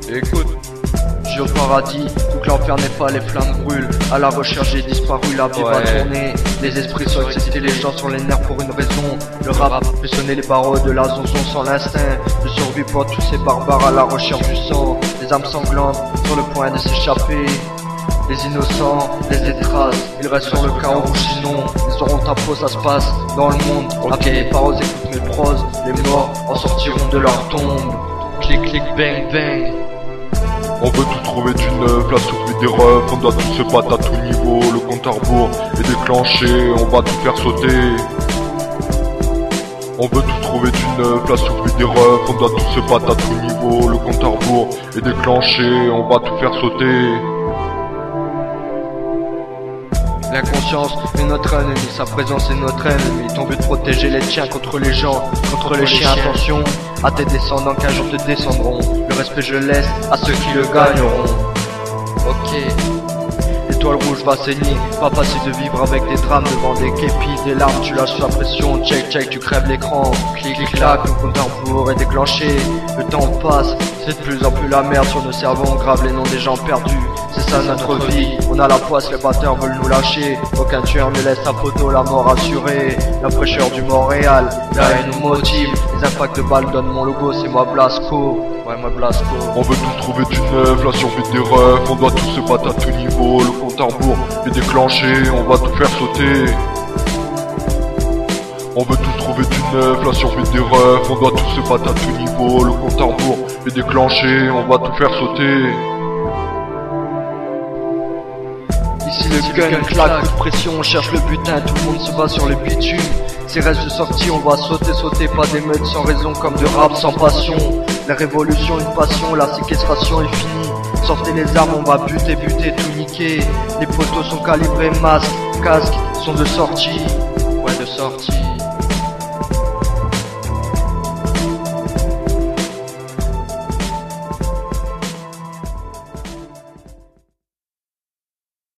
Écoute, j'ai au paradis, tout que l'enfer n'est pas, les flammes brûlent. À la recherche j'ai disparu, la vie va tourner. Les esprits sont excités, les gens sont les nerfs pour une raison. Le rap fait sonner les barreaux de la zonzon sans l'instinct de survie pour tous ces barbares à la recherche du sang. Les âmes sanglantes sur le point de s'échapper. Les innocents, les étraces, ils restent sur le chaos ou sinon ils auront ta peau, ça se passe dans le monde. Après les paroles, écoute mes proses, les morts en sortiront de leur tombe. Clic clic bang bang. On veut tout trouver du neuf, la survie des refs, on doit tous se battre à tout niveau. Le compte à rebours est déclenché, on va tout faire sauter. On veut tout trouver du neuf, la survie des refs, on doit tous se battre à tout niveau. Le compte à rebours est déclenché, on va tout faire sauter. L'inconscience est notre ennemi, sa présence est notre ennemi. Ton but de protéger les tiens contre les gens, contre les chiens. Attention à tes descendants qu'un jour te descendront. Le respect je laisse à ceux qui le gagneront. Ok. L'étoile rouge va saigner, pas facile de vivre avec des drames devant des képis, des larmes, tu lâches la pression, check check, tu crèves l'écran, clic clic clac, le compte à rebours est déclenché, le temps passe, c'est de plus en plus la merde sur nos cerveaux, on grave les noms des gens perdus, c'est ça notre vie, on a la poisse, les batteurs veulent nous lâcher, aucun tueur ne laisse sa photo, la mort assurée, la fraîcheur du Montréal, la haine nous motive, les impacts de balles donnent mon logo, c'est moi Blasco. Ouais, moi Blasco. On veut tous trouver du neuf, la survie des refs, on doit tous se battre à tout niveau. Le compte à rebours est déclenché, on va tout faire sauter. On veut tous trouver du neuf, la survie des refs, on doit tous se battre à tout niveau. Le compte à rebours est déclenché, on va tout faire sauter. Ici le gun claque, coup de pression, on cherche le butin, tout le monde se bat sur les bitumes. Ces restes de sortie, on va sauter, pas d'émeutes sans raison comme de rap sans passion. La révolution, une passion, la séquestration est finie. Sortez les armes, on va buter, tout niquer. Les poteaux sont calibrés, masques, casques sont de sortie. Ouais, de sortie.